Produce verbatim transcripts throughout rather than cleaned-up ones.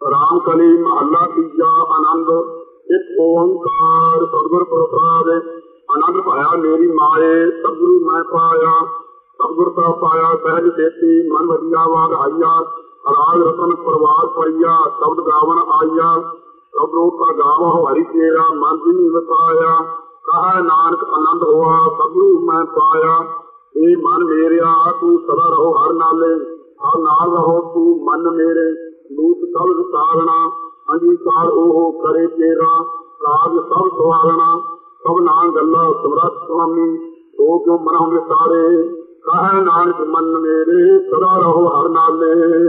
राम कली महला तीजा आनंद एक ओंकार सतगुर प्रसाद आनंद पाया मेरी माए सतगुरु मैं पाया सतगुर का पाया सहज देती मन वजिया वाग आइया राज रतन परवार पाइया शब्द गावन आइया सब लोग का गावा हो हरि तेरा मन भी बताया कहा नानक आनंद हुआ सतगुरु मैं पाया ए मन मेरिया तू सदा रहो हर नाले हर नाल रहो तू मन मेरे लूट सब विसारना अंगीकार ओह करे तेरा राज सब सवारना सब नाम गल्ला समरथ स्वामी तो क्यों मना विसारे कह नानक मन मेरे सदा रहो हर नाले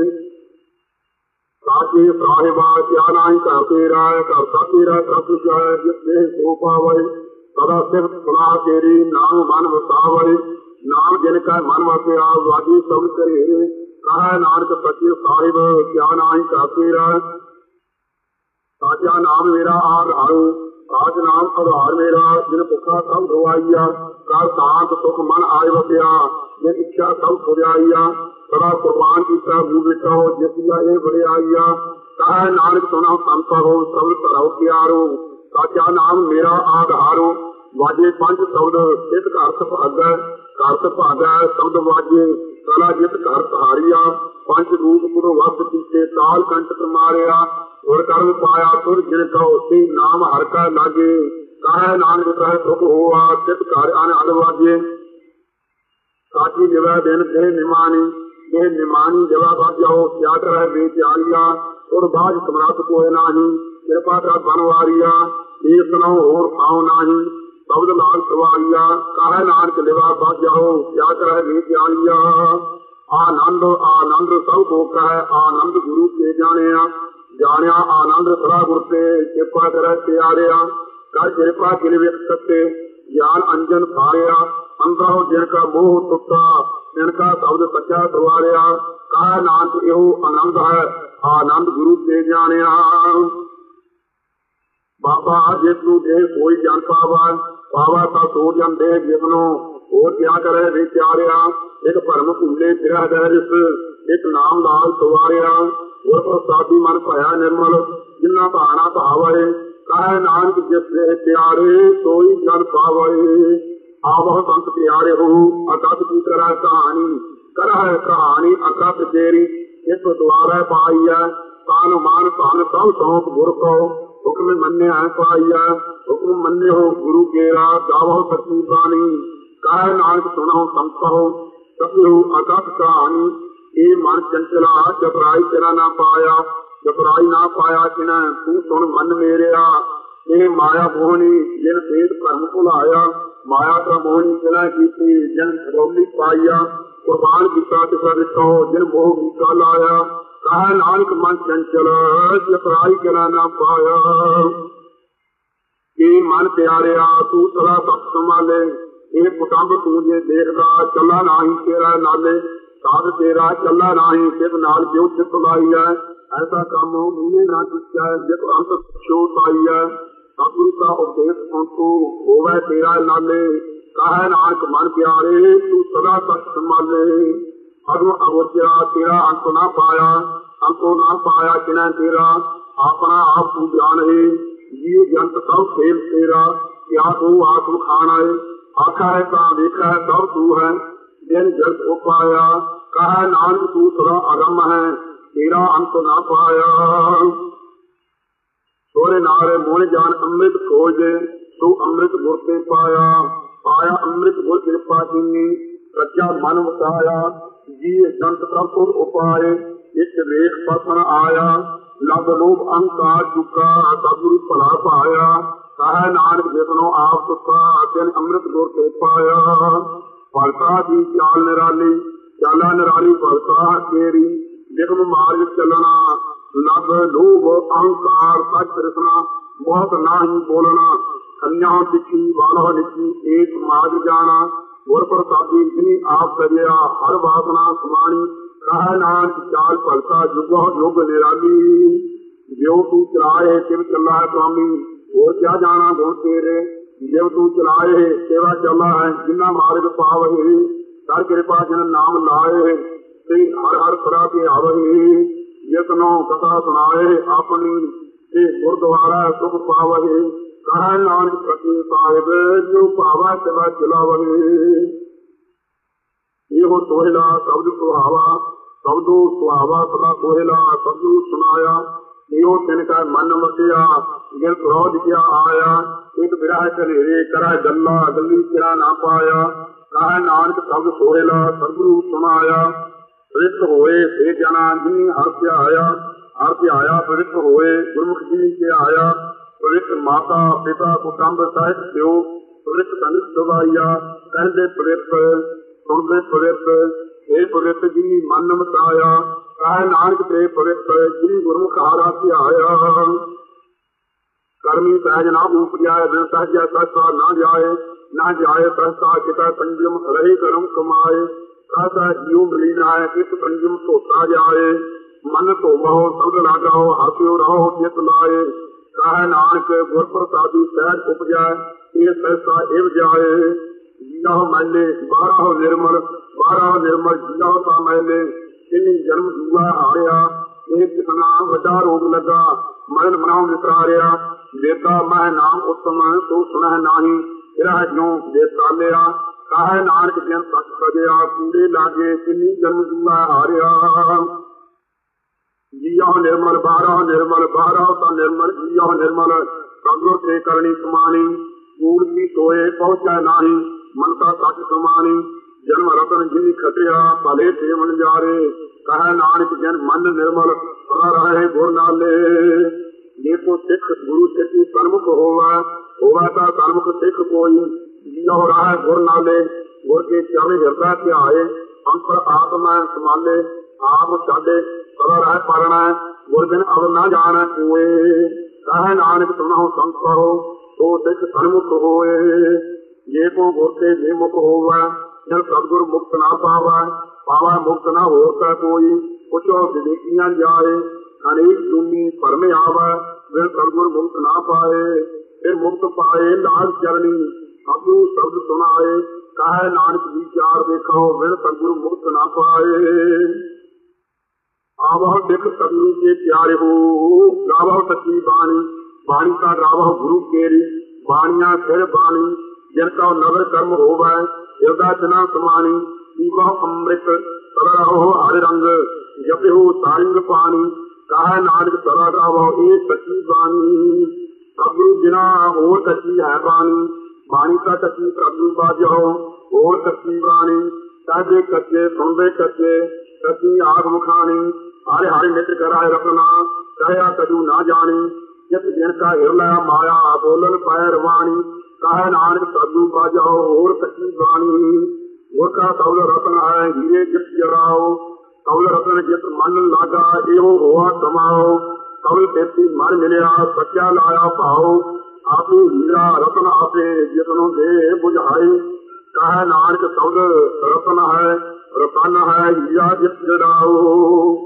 साचे साहिबा क्या नाई कर तेरा कर तेरा सब जाए जिसने सो पावे सदा सिर्फ सुना तेरी नाम मन वसावे नाम जिनका मन वसिया वाजी सब करे कहा नानक सच्चे साहिब क्या नाई का तेरा साचा नाम मेरा आधारो साच नाम आधार मेरा जिन भुखा सब गवाइया कर शांत सुख मन आय वसिया जिन इच्छा सब खुदाइया सदा कुर्बान किया भू बेटा हो जिसिया ये बड़ियाइया कहा नानक सुना संत हो सब तरह प्यारो साचा नाम मेरा आधारो वाजे पंच शब्द चित अर्थ भागा करत भागा शब्द वाजे कला जित घर सहारिया पंच रूप गुरु वक्त पीछे काल कंटक मारिया और कर्म पाया तुर जिन कहो सी नाम हर का लागे कहे नानक कहे सुख हुआ चित घर आने अलवाजे साची जगह दिन देह निमानी देह निमानी जगह बाज जाओ क्या करे बेचारिया और बाज सम्राट कोय नाही कृपा का बनवारिया ये सुनो और खाओ नाही शब्द लाल सवारिया कहे नानक लिवा बाज जाओ क्या करे बेचारिया आनंद आनंद सब को कहे आनंद गुरु के जाने जानिया आनंद सदा गुरु से कृपा करे प्यारिया कर कृपा किल व्यक्ति ज्ञान अंजन फारिया अंदर जिनका मोह टुटा जिनका शब्द सच्चा सवारिया कहे नानक यो आनंद है आनंद गुरु के जाने बाबा जे तू दे कोई जान पावा पावा ता सो जन दे जिसनो और क्या करे विचारिया एक भरम भूले फिर दरिस एक नाम लाल सवारिया और प्रसादी मन पाया निर्मल जिन्ना भाना भावे कहे नानक जिसने प्यारे सोई जन पावे आवह संत प्यारे हो अकथ की करा कहानी कर है कहानी अकथ तेरी एक द्वारा पाई है कान मान कान सब सौंप गुर को हुक्म मन्ने है पाइया हुक्म मन्ने हो गुरु केरा गावो सच्ची बानी कहे नानक सुनो संत हो सत्य हो अकथ कहानी ये मन चंचला जबराई तेरा ना पाया जबराई ना पाया किना तू सुन मन मेरेया ये माया मोहनी जिन भेद भरम भुलाया माया का मोहनी किना की जिन रौली पाइया कुर्बान किया तिसा दिखो जिन मोह मीका लाया कहा नानक मन चंचल जबराई तेरा ना पाया ये मन प्यारिया तू सदा सब संभाले ये कुटुंब तुझे देखदा चला नाही तेरा नाले साध तेरा चला नाही सिर्फ नाल जो चित लाई है ऐसा काम मुझे ना किया जब अंत छोट आई है सतगुरु का उपदेश सुनतो होवे तेरा नाले कहे नानक मन प्यारे तू सदा तक संभाले अगो अगोचरा तेरा अंत ना पाया अंतो ना पाया किना तेरा अपना आप तू जान है ये जंत सब खेल तेरा क्या तू आत्म खाना है आखा है का देखा है सब तू है जिन जग को पाया कहा नानक तू सदा अगम है तेरा अंत ना पाया सोरे नारे मोह जान अमृत खोज तू अमृत गुर से पाया पाया अमृत गुर कृपा जिनी सच्चा मन वसाया जी जंत सब तुर उपाय इस वेख पसन आया लब लोभ अहंकार चुका सतगुरु भला पाया कहे नानक जिसनो आप सुखा अत्यन अमृत गुर से पाया भलता की चाल निराली चाला निराली भलता तेरी जिसम मार्ग चलना लब लोभ अहंकार सच कृष्णा मोहत नाही बोलना कन्या दिखी बालो लिखी एक मार्ग जाना गुर प्रसादी जिनी आप सजया हर वासना समानी कहे नानक चाल भलता जुगो युग निराली जो तू चलाए तिव चला है स्वामी और क्या जाना गुण तेरे जब तू चलाए सेवा चला है जिन्ना मार्ग पावे कर कृपा जन नाम लाए हर हर परा के आवे ਜਿਸਨੋ ਕਥਾ ਸੁਣਾਏ ਆਪਣੀ ਤੇ ਗੁਰਦੁਆਰਾ ਸੁਖ ਪਾਵਹਿ। ਕਹੈ ਨਾਨਕ ਪ੍ਰਤੀ ਸਾਹਿਬ ਜੋ ਭਾਵਾ ਸੇਵਾ ਚਲਾਵਹਿ। ਇਹੋ ਸੋਹਿਲਾ ਸ਼ਬਦ ਸੁਹਾਵਾ ਸ਼ਬਦੋ ਸੁਹਾਵਾ ਸਦਾ ਸੋਹਿਲਾ ਸ਼ਬਦੋ ਸੁਣਾਇਆ। ਇਹੋ ਤਿਨ ਕਾ ਮਨ ਮਸਿਆ ਜਿਨ ਕ੍ਰੋਧ ਕਿਆ ਆਇਆ। ਇੱਕ ਵਿਰਾਹ ਘਨੇਰੇ ਕਰੈ ਗੱਲਾ ਗੱਲੀ ਕਿਆ ਨਾ ਪਾਇਆ। ਕਹੈ ਨਾਨਕ ਸ਼ਬਦ ਸੋਹਿਲਾ ਸਤਿਗੁਰੂ ਸੁਣਾਇਆ। ਪ੍ਰਵਿੱਤ ਹੋਏ ਸੇ ਜਨਾ ਜਿਨੀ ਹਰਿ ਧਿਆਇਆ। ਹਰਿ ਧਿਆਇਆ ਪ੍ਰਵਿੱਤ ਹੋਏ ਗੁਰਮੁਖ ਜੀ ਧਿਆਇਆ। ਪ੍ਰਵਿੱਤ ਮਾਤਾ ਪਿਤਾ ਕੁਟੰਬ ਸਾਹਿਤ ਪਿਓ ਪ੍ਰਵਿੱਤ ਸੰਗਤ ਸਵਾਈਆ। ਕਹਿੰਦੇ ਪ੍ਰਵਿੱਤ ਸੁਣਦੇ ਪ੍ਰਵਿੱਤ ਇਹ ਪ੍ਰਵਿੱਤ ਜਿਨੀ ਮਨ ਮਸਾਇਆ। ਕਹੈ ਨਾਨਕ ਤੇ ਪ੍ਰਵਿੱਤ ਜਿਨੀ ਗੁਰਮੁਖ ਹਾਰਾ ਧਿਆਇਆ। ਕਰਮੀ ਸਹਿਜ ਨਾ ਉਪਜਾਏ ਬਿਨ ਸਹਿਜਾ ਸਸਾ ਨਾ ਜਾਏ। ਨਾ ਜਾਏ ਸਸਾ ਕਿਤਾ ਸੰਜਮ ਰਹੇ ਕਰਮ ਕਮਾਏ। ਕਾਸਾ ਜੀਉ ਮਲੀਨਾ ਹੈ ਕਿਸ ਸੰਜਮ ਧੋਤਾ ਜਾਏ। ਮਨ ਧੋਵੋ ਸ਼ਬਦ ਲਾਗਾਓ ਹਸਿਓ ਰਹੋ ਚਿਤ ਲਾਏ। ਕਹੈ ਨਾਨਕ ਗੁਰ ਪ੍ਰਸਾਦੀ ਸਹਿਜ ਉਪਜਾਏ। ਇਹ ਸਹਿਸਾ ਇਵ ਜਾਏ। ਜੀਓ ਮੈਲੇ ਬਾਹਰੋ ਨਿਰਮਲ ਬਾਹਰੋ ਨਿਰਮਲ ਜੀਓ ਤਾਂ ਮੈਲੇ। ਇਨੀ ਜਨਮ ਜੂਆ ਹਾਰਿਆ ਇਹ ਕਿਤਨਾ ਵੱਡਾ ਰੋਗ ਲੱਗਾ। ਮਰਨ ਮਨਾਉ ਵਿਸਰਾਰਿਆ। ਵੇਦਾ ਮਹਿ ਨਾਮ ਉਤਮ ਤੂੰ ਸੁਣਹਿ ਨਾਹੀ। ਤੇਰਾ ਜੋ ਵੇਤਾਲਿਆ। ਕਹੈ ਨਾਨਕ ਜਿਨ ਸੱਚ ਸਜਿਆ ਕੂੜੇ ਲਾਗੇ ਕਿੰਨੀ ਜਨਮ ਜੂਆ ਹਾਰਿਆ। ਜੀਓ ਨਿਰਮਲ ਬਾਹਰੋ ਨਿਰਮਲ ਬਾਹਰੋ ਤਾਂ ਨਿਰਮਲ ਜੀਓ ਨਿਰਮਲ। ਸਤਿਗੁਰ ਤੇ ਕਰਨੀ ਸਮਾਣੀ ਕੂੜ ਕੀ ਸੋਏ ਪਹੁੰਚੈ ਨਾਹੀ। ਮਨਤਾ ਸੱਚ ਸਮਾਣੀ ਜਨਮ ਰਤਨ ਜਿਨੀ ਖਟਿਆ ਭਲੇ ਤੇ ਮਨ ਜਾਰੇ। ਕਹੈ ਨਾਨਕ ਜਨ ਮਨ ਨਿਰਮਲ ਸਦਾ ਰਹੇ ਗੁਰ ਨਾਲੇ। ਜੇ ਕੋ ਸਿੱਖ ਗੁਰੂ ਸਿੱਖੀ ਸਨਮੁਖ ਹੋਵਾ ਹੋਵਾ ਤਾਂ ਸਨਮੁਖ ਸਿੱਖ ਕੋਈ। ਜੀਓ ਰਾਹ ਗੁਰ ਨਾਲੇ ਗੁਰ ਕੇ ਚਰਨ ਹਿਰਦਾ ਧਿਆਏ। ਅੰਤਰ ਆਤਮਾ ਸਮਾਲੇ ਆਪ ਛਾਡੇ ਸਦਾ ਰਹਿ ਪਰਣਾ। ਗੁਰ ਬਿਨ ਅਵਰ ਨਾ ਜਾਣੈ ਕੋਏ। ਕਹੈ ਨਾਨਕ ਸੁਣਹੁ ਸੰਤ ਕਹੋ ਸੋ ਸਿੱਖ ਸਨਮੁਖ ਹੋਏ। ਜੇ ਕੋ ਗੁਰ ਕੇ ਬੇਮੁਖ ਹੋਵਾ ਜਨ ਸਤਿਗੁਰ ਮੁਕਤ ਨਾ ਪਾਵਾ। ਪਾਵਾ ਮੁਕਤ ਨਾ ਹੋਰ ਕਾ ਕੋਈ। ਪੁੱਛੋ ਵਿਵੇਕੀਆਂ ਜਾਏ ਅਨੇਕ ਜੂਨੀ ਭਰਮ ਆਵਾ। ਫਿਰ ਸਤਿਗੁਰ ਮੁਕਤ ਨਾ ਪਾਏ। ਫਿਰ ਮੁਕਤ ਪਾਏ ਲਾਲ ਚਰਣੀ ਆਪੂ ਸ਼ਬਦ ਸੁਣਾਏ। ਕਹੈ ਨਾਨਕ ਵਿਚਾਰ ਦੇਖੋ ਫਿਰ ਸਤਿਗੁਰ ਮੁਕਤ ਨਾ ਪਾਏ। ਆਵਹੁ ਸਿੱਖ ਸਤਿਗੁਰੂ ਕੇ ਪਿਆਰੇ ਹੋ। ਗਾਵਹੁ ਸੱਚੀ ਬਾਣੀ ਬਾਣੀ ਕਾ ਗਾਵਹੁ ਗੁਰੂ ਕੇਰੀ। ਬਾਣੀਆਂ ਸਿਰ ਬਾਣੀ ਜਿਨ ਕਾ ਨਗਰ ਕਰਮ ਹੋਵੈ। ਹਿਰਦਾ ਚਨਾ ਸਮਾਣੀ ਪੀਵਹੁ ਅੰਮ੍ਰਿਤ ਸਦਾ ਰਹੋ ਹਰਿ ਰੰਗ। ਜਪਿਓ ਸਾਰਿੰਗ ਪਾਣੀ ਕਹੈ ਨਾਨਕ ਸਦਾ ਗਾਵਹੁ ਇਹ ਸੱਚੀ ਬਾਣੀ। ਸਤਿਗੁਰੂ ਬਿਨਾ ਹੋਰ ਸੱਚੀ ਹੈ ਬਾਣੀ। ਬਾਣੀ ਕਾ ਸੱਚੀ ਸਤਿਗੁਰੂ ਬਾਝੋ ਹੋਰ ਸੱਚੀ ਬਾਣੀ। ਸਾਜੇ ਕੱਚੇ ਸੁਣਦੇ ਕੱਚੇ ਸੱਚੀ ਆਗ ਮੁਖਾਣੀ। ਹਰਿ ਹਰਿ ਨਿਤ ਕਰਾਏ ਰਤਨਾ ਕਹਿਆ ਕਜੂ ਨਾ ਜਾਣੀ। ਜਿਤ ਜਿਨ ਕਾ ਹਿਰਲਾ ਮਾਇਆ ਬੋਲਣ ਪੈ ਰਵਾਣੀ। ਕਹੈ ਨਾਨਕ ਸਤਿਗੁਰੂ ਬਾਝੋ ਹੋਰ ਸੱਚੀ ਬਾਣੀ। ਗੁਰ ਕਾ ਕੌਲ ਰਤਨ ਹੈ ਹੀਰੇ ਜਿਤ ਜਰਾਓ। ਕੌਲ ਰਤਨ ਜਿਤ ਮਨ ਲਾਗਾ ਇਹੋ ਹੋਆ ਕਮਾਓ। ਕੌਲ ਤੇਤੀ ਮਨ ਮਿਲਿਆ ਸੱਚਾ ਲਾਇਆ ਭਾਓ। ਆਪੇ ਹੀਰਾ ਰਤਨ ਆਪੇ ਜਿਤਨੋਂ ਦੇ ਬੁਝਾਏ। ਕਹੈ ਨਾਨਕ ਕੌਲ ਰਤਨ ਹੈ ਰਤਨ ਹੈ ਹੀਰਾ ਜਿਤ ਜੜਾਓ।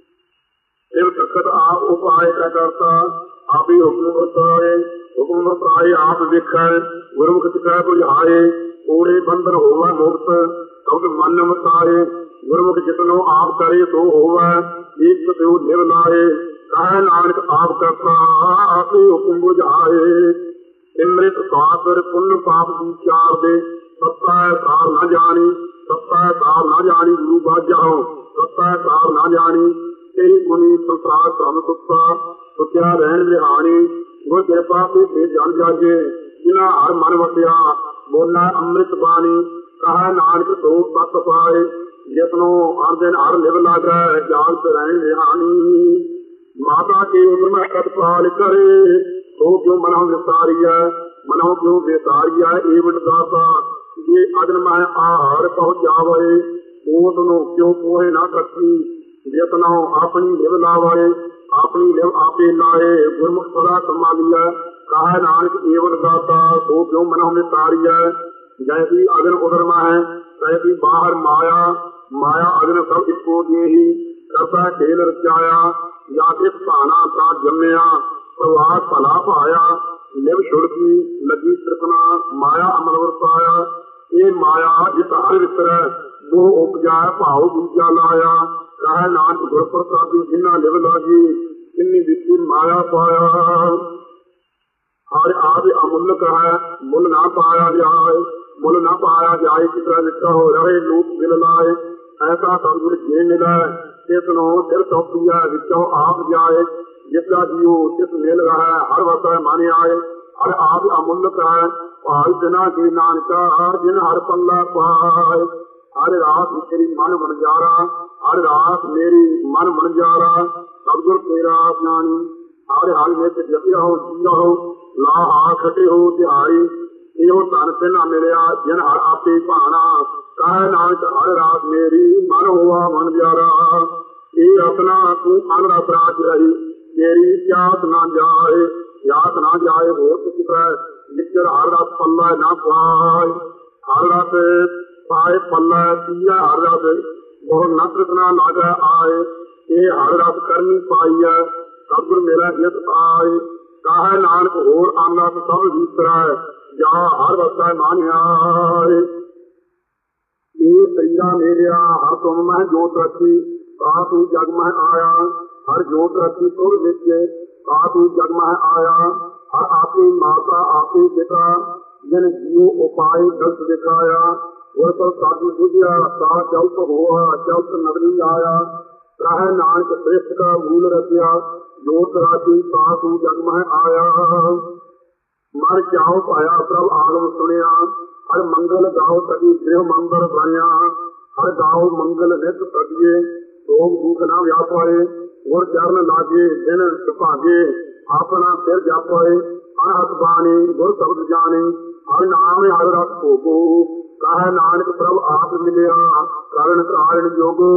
ਇਹ ਤਖਤ ਆਪ ਉਪਾਏ ਕਾ ਕਰਤਾ ਆਪੇ ਹੁਕਮ ਵਰਤਾਏ। ਹੁਕਮ ਵਰਤਾਏ ਆਪ ਵੇਖੈ ਗੁਰਮੁਖ ਸਿਖਾਇ ਬੁਝਾਏ। ਕੋੜੇ ਬੰਧਨ ਹੋਵੈ ਮੁਕਤ ਕਬਦ ਮਨ ਮਸਾਏ। ਗੁਰਮੁਖ ਜਿਤਨੋ ਆਪ ਕਰੇ ਸੋ ਹੋਵੈ ਏਕ ਤਿਉ ਨਿਵ ਲਾਏ। ਕਹੈ ਨਾਨਕ ਆਪ ਕਰਤਾ ਆਪੇ ਹੁਕਮ ਬੁਝਾਏ। ਸਿਮਰਿਤ ਸਾਸਰ ਪੁੰਨ ਪਾਪ ਵਿਚਾਰ ਦੇ ਸੱਤਾ ਸਾਰ ਨਾ ਜਾਣੀ। ਸੱਤਾ ਸਾਰ ਨਾ ਜਾਣੀ ਗੁਰੂ ਬਾਝਾਓ ਸੱਤਾ ਸਾਰ ਨਾ ਜਾਣੀ। ਤੇਰੀ ਗੁਣੀ ਸੰਸਾਰ ਧਰਮ ਸੁੱਤਾ ਸੁੱਤਿਆ ਰਹਿਣ ਵਿਹਾਣੀ। ਗੁਰ ਕਿਰਪਾ ਤੇ ਜਨ ਜਾਗੇ ਜਿਨਾ ਹਰ ਮਨ ਵਸਿਆ ਬੋਲਾ ਅੰਮ੍ਰਿਤ ਬਾਣੀ। ਕਹੈ ਨਾਨਕ ਸੋ ਸਤ ਪਾਏ ਜਿਤਨੋ ਹਰ ਦਿਨ ਹਰ ਲਿਵ ਲਾਗੈ ਜਾਗਤ ਰਹਿਣ ਵਿਹਾਣੀ। ਮਾਤਾ ਕੀ ਉਮਰ ਮੈਂ ਕਦ ਪਾਲ ਕਰੇ ਸੋ ਕਿਉ ਮਨੋ ਵਿਸਾਰੀਐ। ਮਨੋ ਕਿਉ ਵਿਸਾਰੀਐ ਏਵਟ ਦਾਤਾ ਜੇ ਅਗਨ ਮੈਂ ਆਹਾਰ ਪਹੁੰਚ ਜਾਵੇ। ਉਸ ਨੂੰ ਕਿਉ ਕੋਹੇ ਨਾ ਕੱਟੀ ਜਿਤਨੋ ਆਪਣੀ ਲਿਵ ਲਾਵੇ। ਆਪਣੀ ਲਿਵ ਆਪੇ ਲਾਏ ਗੁਰਮੁਖ ਸਦਾ ਸੰਭਾਲੀਐ। ਕਹੈ ਨਾਨਕ ਏਵਟ ਦਾਤਾ ਸੋ ਕਿਉ ਮਨੋ ਵਿਸਾਰੀਐ। ਜੈਸੀ ਅਗਨ ਉਦਰ ਮਹਿ ਤੈਸੀ ਬਾਹਰ ਮਾਇਆ। ਮਾਇਆ ਅਗਨ ਸਭ ਇੱਕੋ ਜਿਹੀ ਕਰਤਾ ਖੇਲ ਰਚਾਇਆ। ਜਾਂ ਕਿਸ ਭਾਣਾ ਤਾਂ ਜੰਮਿਆ ਪ੍ਰਵਾਦ ਭਲਾ ਭਾਇਆ। ਲਿਵ ਛੁੜਕੀ ਲੱਗੀ ਤ੍ਰਿਪਨਾ ਮਾਇਆ ਅਮਲ ਵਰਤਾਇਆ। ਇਹ ਮਾਇਆ ਜਿਤ ਹਰ ਵਿਸਰੈ ਮੋਹ ਉਪਜਾਇ ਭਾਉ ਦੂਜਾ ਲਾਇਆ। ਕਹੈ ਨਾਨਕ ਗੁਰ ਪ੍ਰਸਾਦੀ ਜਿਨ੍ਹਾਂ ਲਿਵ ਲਾਗੀ ਇੰਨੀ ਵਿੱਚੀ ਮਾਇਆ ਪਾਇਆ। ਹਰ ਆਪ ਅਮੁੱਲਕ ਹੈ ਮੁੱਲ ਨਾ ਪਾਇਆ ਜਾਏ, ਮੁੱਲ ਨਾ ਪਾਇਆ ਜਾਏ ਕਿਤਰਾ ਨਿੱਕਾ ਹੋ ਰਹੇ ਲੋਕ ਮਿਲ ਲਾਏ। ਐਸਾ ਸਤਿਗੁਰ ਜੇ ਮਿਲੈ ਤਿਸ ਨੂੰ ਸਿਰ ਸੌਂਪੀਐ ਵਿੱਚੋਂ ਆਪ ਜਾਏ। ਜਿਸਦਾ ਜੀਉ ਤਿਸ ਮਿਲ ਰਹਾ ਹਰ ਵਸੈ ਮਨ ਆਏ। ਹਰ ਆਪ ਅਮੁੱਲਕ ਹੈ ਭਾਈ ਜਨਾ ਕੀ ਨਾਨਕਾ ਜਿਨ ਹਰ ਪੱਲਾ ਪਾਏ। ਹਰ ਰਾਤ ਮੇਰੀ ਮਨ ਮਨਜਾਰਾ, ਹਰ ਰਾਤ ਮੇਰੀ ਮਨ ਮਨਜਾਰਾ ਸਤਿਗੁਰ ਤੇਰਾ ਗਿਆਨੀ। ਹਰ ਹਾਲ ਵਿੱਚ ਜਪਿਆ ਹੋ ਜੀਆ ਹੋ ਲਾ ਆ ਖਟੇ ਹੋ ਤਿਹਾਈ। ਇਹੋ ਧਨ ਪਹਿਨਾ ਮਿਲਿਆ ਜਿਨ ਹਰ ਆਪੇ ਭਾਣਾ। ਕਹੈ ਨਾਨਕ ਹਰ ਰਾਤ ਮੇਰੀ ਮਨ ਹੋਆ ਮਨ ਜਾਰਾ। ਇਹ ਆਪਣਾ ਤੂੰ ਅਨ ਰਸ ਰਾਜ ਰਹੀ ਤੇਰੀ ਪਿਆਸ ਨਾ ਜਾਏ। ਪਿਆਸ ਨਾ ਜਾਏ ਹੋਰ ਕਿਸੈ ਨਿਕਰ ਹਰ ਰਸ ਪੱਲਾ ਨਾ ਪਾਏ। ਹਰ ਰਸ ਪਾਏ ਪੱਲਾ ਪੀਆ ਹਰ ਰਸ ਬਹੁ ਨਾ ਤ੍ਰਿਸ਼ਨਾ ਲਾਗੈ ਆਏ। ਇਹ ਹਰ ਰਸ ਕਰਨੀ ਪਾਈਐ ਸਤਿਗੁਰ ਮੇਰਾ ਜਿਤ ਆਏ। ਕਹੈ ਨਾਨਕ ਹੋਰ ਅੰਨ ਰਸ ਸਭ ਵਿਸਰੈ ਜਾ ਹਰ ਵਸੈ ਮਨ ਆਏ। ਇਹ ਸਰੀਰਾ ਮੇਰਿਆ ਹਰ ਤੁਮ ਮੈਂ ਜੋਤ ਰੱਖੀ ਕਾ ਤੂੰ ਜਗ ਮੈਂ ਆਇਆ। ਹਰ ਜੋਤ ਰੱਖੀ ਤੁਰ ਵਿੱਚ ਕਾ ਤੂੰ ਜਗ ਮੈਂ ਆਇਆ। ਹਰ ਆਪੇ ਮਾਤਾ ਆਪੇ ਪਿਤਾ ਜਿਨ ਜੀਉ ਉਪਾਏ ਗਲਤ ਦਿਖਾਇਆ। ਗੁਰ ਪ੍ਰਸਾਦੀ ਬੁਝਿਆ ਤਾ ਚਲਤ ਹੋਆ ਚਲਤ ਨਦਰੀ ਆਇਆ। ਕਹੈ ਨਾਨਕ ਸ੍ਰਿਸ਼ਟ ਕਾ ਮੂਲ ਰਚਿਆ ਜੋਤ ਰਾਖੀ ਤਾ ਤੂੰ ਜਗ ਮੈਂ ਆਇਆ। ਮਰ ਜਾਓ ਪਾਇਆ ਪ੍ਰਭ ਆਲਮ ਸੁਣਿਆ। ਹਰ ਮੰਗਲ ਗਾਓ ਕਦੀ ਗ੍ਰਹ ਮੰਦਰ ਬਣਿਆ। ਹਰ ਗਾਓ ਮੰਗਲ ਨਿਤ ਕਰੀਏ ਰੋਗ ਦੁਖ ਨਾ ਵਿਆਪਾਏ। ਗੁਰ ਚਰਨ ਲਾਗੇ ਦਿਨ ਸੁਭਾਗੇ ਆਪਣਾ ਸਿਰ ਜਾਪਾਏ। ਹਰ ਹੱਥ ਬਾਣੀ ਗੁਰ ਸ਼ਬਦ ਜਾਣੇ ਹਰ ਨਾਮ ਹਰ ਰਸ ਭੋਗੋ। ਕਹੈ ਨਾਨਕ ਪ੍ਰਭ ਆਪ ਮਿਲਿਆ ਕਰਨ ਕਾਰਨ ਜੋਗੋ।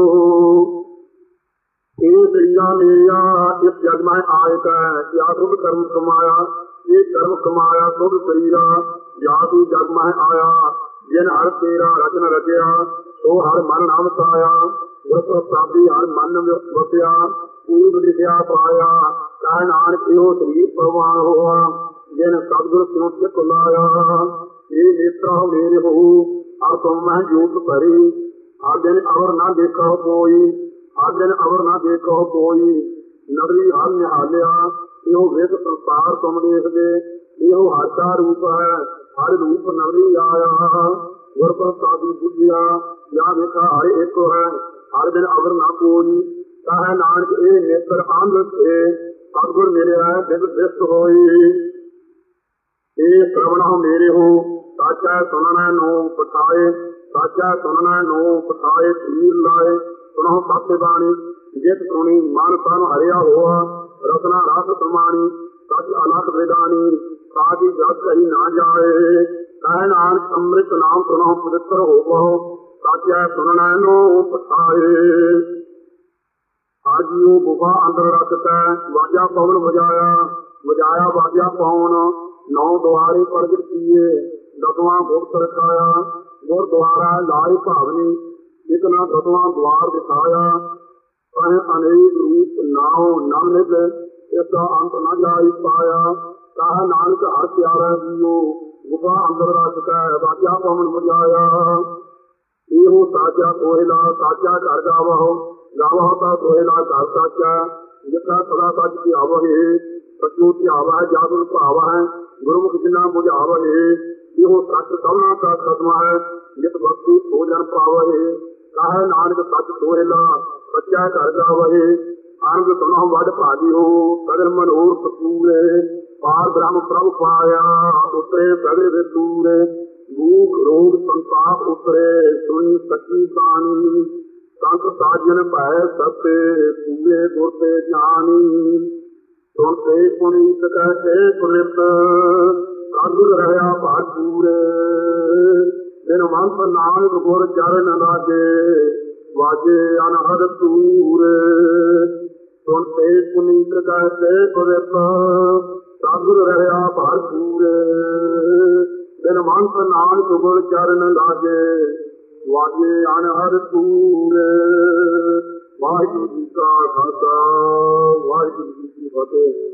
ਇਹ ਸਰੀਰਾ ਮੇਰਾ ਇਸ ਜਗ ਮੈਂ ਆਏ ਕੈ ਕਿਆ ਸੁਭ ਕਰਮ ਕਮਾਇਆ। ਇਹ ਕਰਮ ਕਮਾਇਆ ਸੁਭ ਸਰੀਰਾ ਜਾ ਤੂੰ ਜਗ ਮੈਂ ਆਇਆ। ਜਿਨ ਹਰ ਤੇਰਾ ਰਚਨ ਰਚਿਆ ਸੋ ਹਰ ਮਨ ਨਾਮ ਸਾਇਆ। ਗੁਰ ਪ੍ਰਸਾਦੀ ਹਰ ਮਨ ਵਸਿਆ ਪੂਰਬ ਲਿਖਿਆ ਪਾਇਆ। ਕਹੈ ਨਾਨਕ ਇਹੋ ਸਰੀਰ ਪ੍ਰਵਾਨ ਹੋਆ ਜਿਨ ਸਤਿਗੁਰ ਸਿਉ ਚਿਤ ਲਾਇਆ। ਇਹ ਨੇਤਰਾ ਮੇਰੇ ਹੋ ਹਰ ਤੁਮ ਮੈਂ ਜੋਤ ਭਰੀ। ਹਰ ਦਿਨ ਅਵਰ ਨਾ ਦੇਖੋ ਕੋਈ, ਹਰ ਦਿਨ ਅਵਰ ਨਾ ਦੇਖੋ ਕੋਈ। ਨਦਰੀ ਹਰ ਨਿਹਾਲਿਆ ਇਹੋ ਵੇਦ ਸੰਸਾਰ ਤੁਮ ਦੇਖਦੇ। ਇਹੋ ਹਰ ਕਾ ਰੂਪ ਹੈ ਹਰ ਰੂਪ ਨਦਰੀ ਆਇਆ। ਗੁਰ ਪ੍ਰਸਾਦੀ ਬੁਝਿਆ ਜਾਂ ਵੇਖਾ ਹਰ ਇੱਕ ਹੈ ਹਰ ਦਿਨ ਅਵਰ ਨਾ ਕੋਈ। ਕਹੈ ਨਾਨਕ ਇਹ ਨੇਤਰ ਅੰਧ ਸੇ ਸਤਿਗੁਰ ਮਿਲਿਆ ਦਿਵ ਦ੍ਰਿਸ਼ਟ ਹੋਈ। ਇਹ ਸ਼ਰਵਣਾ ਮੇਰੇ ਹੋ ਸਾਚਾ ਸੁਣਨਾ ਨੂੰ ਪਠਾਏ। ਸਾਚਾ ਸੁਣਨਾ ਨੂੰ ਪਠਾਏ ਤੀਰ ਲਾਏ। ਸੁਣੋ ਸਤਿ ਬਾਣੀ ਜਿਤ ਸੁਣੀ ਮਨ ਤਨ ਹਰਿਆ ਹੋਆ। ਰਸਨਾ ਰਸ ਸਮਾਣੀ ਸੱਚ ਅਲਖ ਵਿਦਾਨੀ ਸਾਜੀ ਜਗ ਕਹੀ ਨਾ ਜਾਏ। ਕਹੈ ਨਾਨਕ ਅੰਮ੍ਰਿਤ ਨਾਮ ਸੁਣੋ ਪਵਿੱਤਰ ਹੋਵੋ। ਸਾਚਾ ਸੁਣਨਾ ਨੂੰ ਪਠਾਏ। ਆਜੀਓ ਗੁਫਾ ਅੰਦਰ ਰੱਖਤਾ ਵਾਜਾ ਪਵਨ ਵਜਾਇਆ। ਵਜਾਇਆ ਵਾਜਾ ਪਵਨ ਨੌ ਦੁਆਰੇ ਪ੍ਰਗਟ ਕੀਏ। ਦਸਵਾਂ ਗੁਪਤ ਰਖਾਇਆ ਗੁਰਦੁਆਰਾ ਲਾਏ ਭਾਵਨੀ। ਇੱਕ ਨਾ ਦਸਵਾਂ ਦੁਆਰ ਦਿਖਾਇਆ। ਕਹੇ ਅਨੇਕ ਰੂਪ ਨਾਉ ਨਵਨਿਤ ਇਸਦਾ ਅੰਤ ਨਾ ਜਾਈ ਪਾਇਆ। ਕਹੈ ਨਾਨਕ ਹਰ ਪਿਆਰਾ ਜੀਓ ਗੁਫਾ ਅੰਦਰ ਰੱਖਤਾ ਵਾਜਾ ਪਵਨ ਵਜਾਇਆ। ਇਹੋ ਸਾਚਾ ਸੋਹਿਲਾ ਸਾਚਾ ਘਰ ਗਾਵਹੁ। ਗਾਵਹੁ ਤਾਂ ਸੋਹਿਲਾ ਘਰ ਸਾਚਾ ਜਿੱਥਾ ਸਦਾ ਸੱਚ ਧਿਆਵਹਿ। ਸਚੂ ਧਿਆਵਹਿ ਜਾਗੁਰ ਭਾਵਹਿ ਗੁਰਮੁਖ ਜਿਨਾ ਬੁਝਾਵਹਿ। ਇਹੋ ਸੱਚ ਸਭਨਾ ਕਾ ਖਤਮਾ ਹੈ ਜਿਤ ਭਗਤੀ ਭੋਜਨ ਪਾਵਹਿ। ਕਹੈ ਨਾਨਕ ਸੱਚ ਸੋਹਿਲਾ ਸੱਚਾ ਘਰ ਗਾਵਹਿ। ਆਨੰਦ ਸੁਨਹੁ ਵੱਡ ਭਾਗੀ ਹੋ ਸਗਲ ਮਨੋਰਥ ਪੂਰੇ। ਪਾਰ ਬ੍ਰਹਮ ਪ੍ਰਭ ਪਾਇਆ ਉਤਰੇ ਸਗਲ ਦੇ ਤੂਰੇ। ਭੂਖ ਰੋਗ ਸੰਤਾਪ ਉਤਰੇ ਸੁਣੀ ਸੱਚੀ ਬਾਣੀ। ਸੰਤ ਸਾਜਨ ਭੈ ਸਤੇ ਪੂਰੇ ਗੁਰ ਤੇ ਜਾਣੀ। ਸੁਣਤੇ ਪੁਨੀਤ ਕਹਤੇ ਪੁਨਿਤ ਸਤਿਗੁਰ ਰਹਿਆ ਭਰਪੂਰੇ। ਦਿਨ ਮੰਤ ਨਾਨਕ ਗੁਰ ਚਰਨ ਲਾਗੇ ਵਾਜੇ ਅਨਹਦ ਤੂਰੇ। ਸੁਣਤੇ ਪੁਨੀਤ ਕਹਤੇ ਪੁਨਿਤ ਸਤਿਗੁਰ ਰਹਿਆ ਭਰਪੂਰੇ। ਦਿਨ ਮੰਤ ਨਾਨਕ ਗੁਰ ਚਰਨ ਲਾਗੇ ਵਾਜੇ ਅਨਹਦ ਤੂਰੇ। ਵਾਹਿਗੁਰੂ ਜੀ ਕਾ ਖਾਲਸਾ ਵਾਹਿਗੁਰੂ ਜੀ ਕੀ ਫਤਿਹ।